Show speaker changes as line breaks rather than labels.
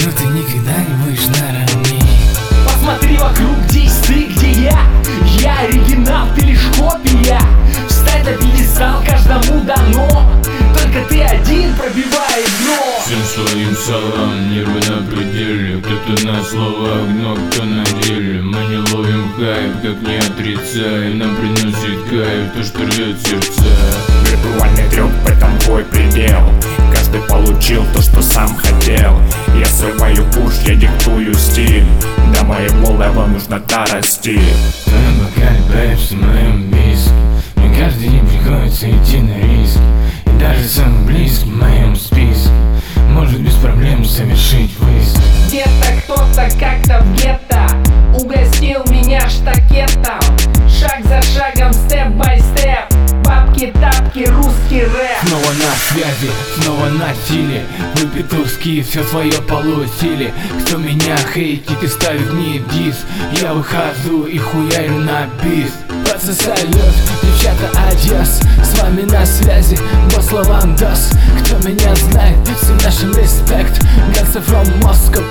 но ты никогда не будешь наравне.
Посмотри вокруг, где есть ты, где я. Я оригинал, ты лишь копия. Встать на пьедестал каждому дано, только ты один пробивает дно.
Всем своим салам, нервы на пределе. Кто-то на словах, но кто на деле. Мы не ловим хайп, как не отрицаем. Нам приносит кайф то, что рвет сердца.
Виртуальный трюк, в этом твой предел. Каждый получил то, что сам хотел. Я срываю курс, я диктую стиль. До моего левела нужно дорасти.
В твоем бокале пепси, в моем виски. Мне каждый день приходится идти на риск. И даже самый близкий в моем списке может без проблем совершить выезд.
Где-то кто-то как-то в гетто угостил меня штакетом. Шаг за шагом, степ-бай-степ. Бабки-тапки, русский рэп.
Снова на связи, снова на силе. Вы петушки все свое получили. Кто меня хейтит и ставит мне дис, я выхожу и хуярю на бис. Паца, салют, девчата, адьос. С вами на связи, босс Лавандос. Кто меня знает, всем нашим респект. Gangsta from Moscow,